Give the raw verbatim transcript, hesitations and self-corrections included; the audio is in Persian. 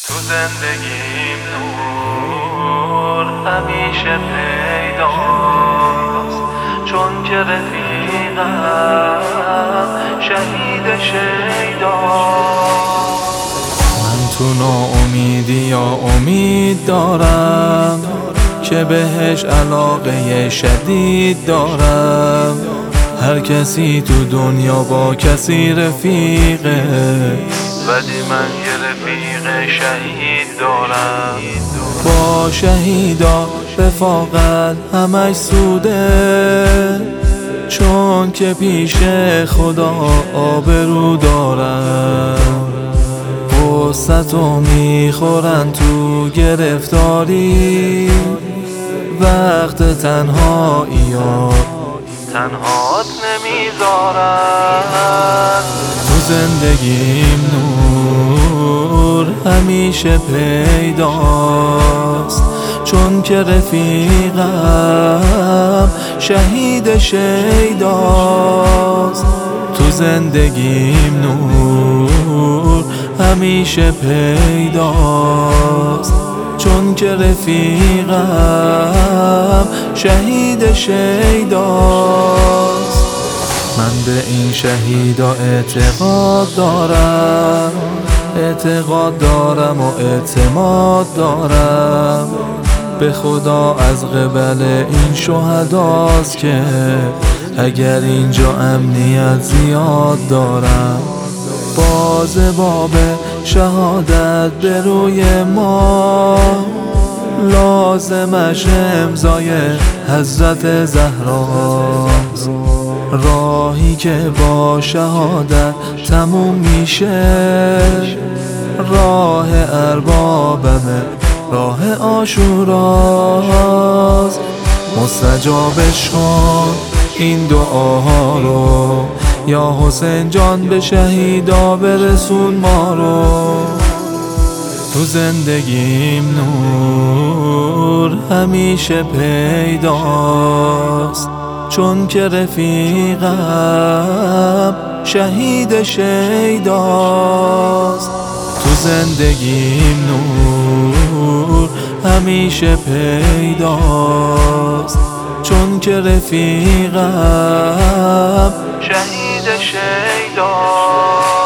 تو زندگیم نور همیشه پیداست، چون که رفیقم شهید شیداست. من تو ناامیدی یا امید دارم که بهش علاقه شدید دارم. هر کسی تو دنیا با کسی رفیقه، ولی من یه رفیق شهید دارم. با شهیدا رفاقت همش سوده، چون که پیش خدا آبرو دارم. قصتو میخورن تو گرفتاری، وقت تنهایی ها تنهات نمیذارن. تو زندگیم نور همیشه پیداست، چون که رفیقم شهید شیداست. تو زندگیم نور همیشه پیداست، چون که رفیقم شهید شیداست. من به این شهیدا اعتقاد دارم، اعتقاد دارم و اعتماد دارم. به خدا از قبل این شهداست که اگر اینجا امنیت زیاد دارم. باز باب شهادت به روی ما، لازمش امضای حضرت زهراست. راهی که با شهادت تموم میشه، راه اربابمه، راه عاشوراست. مستجابش کن این دعاها رو، یا حسین جان به شهیدا برسون ما رو. تو زندگیم نور همیشه پیداست، چون که رفیقم شهید شیداست. تو زندگیم نور همیشه پیداست، چون که رفیقم شهید شیداست.